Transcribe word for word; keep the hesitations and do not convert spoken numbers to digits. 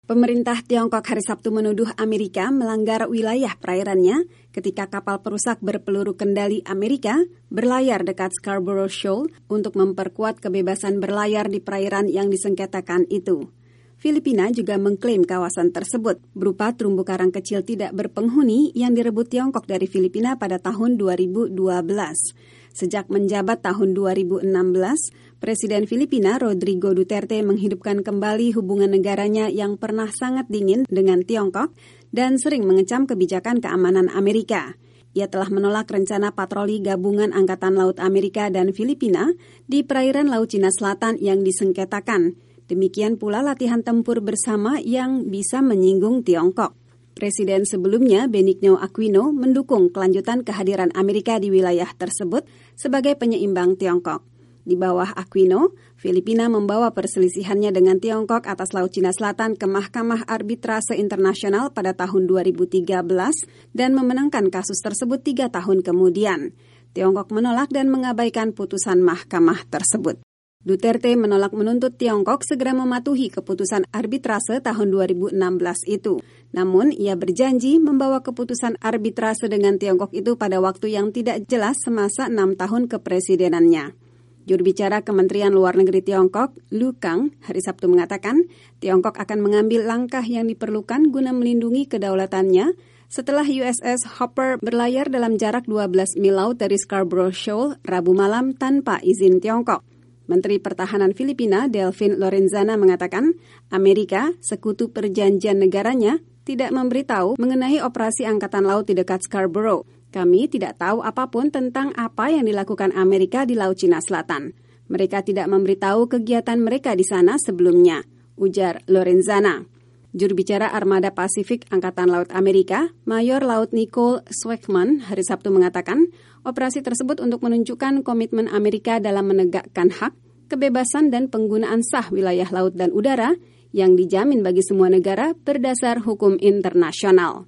Pemerintah Tiongkok hari Sabtu menuduh Amerika melanggar wilayah perairannya ketika kapal perusak berpeluru kendali Amerika berlayar dekat Scarborough Shoal untuk memperkuat kebebasan berlayar di perairan yang disengketakan itu. Filipina juga mengklaim kawasan tersebut berupa terumbu karang kecil tidak berpenghuni yang direbut Tiongkok dari Filipina pada tahun dua ribu dua belas. Sejak menjabat tahun dua ribu enam belas, Presiden Filipina Rodrigo Duterte menghidupkan kembali hubungan negaranya yang pernah sangat dingin dengan Tiongkok dan sering mengecam kebijakan keamanan Amerika. Ia telah menolak rencana patroli gabungan Angkatan Laut Amerika dan Filipina di perairan Laut Cina Selatan yang disengketakan. Demikian pula latihan tempur bersama yang bisa menyinggung Tiongkok. Presiden sebelumnya, Benigno Aquino, mendukung kelanjutan kehadiran Amerika di wilayah tersebut sebagai penyeimbang Tiongkok. Di bawah Aquino, Filipina membawa perselisihannya dengan Tiongkok atas Laut Cina Selatan ke Mahkamah Arbitrase Internasional pada tahun dua ribu tiga belas dan memenangkan kasus tersebut tiga tahun kemudian. Tiongkok menolak dan mengabaikan putusan mahkamah tersebut. Duterte menolak menuntut Tiongkok segera mematuhi keputusan arbitrase tahun dua ribu enam belas itu. Namun, ia berjanji membawa keputusan arbitrase dengan Tiongkok itu pada waktu yang tidak jelas semasa enam tahun kepresidenannya. Juru bicara Kementerian Luar Negeri Tiongkok, Lu Kang, hari Sabtu mengatakan, Tiongkok akan mengambil langkah yang diperlukan guna melindungi kedaulatannya setelah U S S Hopper berlayar dalam jarak dua belas mil laut dari Scarborough Shoal Rabu malam tanpa izin Tiongkok. Menteri Pertahanan Filipina, Delfin Lorenzana, mengatakan Amerika, sekutu perjanjian negaranya, tidak memberitahu mengenai operasi Angkatan Laut di dekat Scarborough. Kami tidak tahu apapun tentang apa yang dilakukan Amerika di Laut Cina Selatan. Mereka tidak memberitahu kegiatan mereka di sana sebelumnya, ujar Lorenzana. Juru bicara Armada Pasifik Angkatan Laut Amerika, Mayor Laut Nicole Schwackman, hari Sabtu mengatakan, operasi tersebut untuk menunjukkan komitmen Amerika dalam menegakkan hak, kebebasan dan penggunaan sah wilayah laut dan udara yang dijamin bagi semua negara berdasar hukum internasional.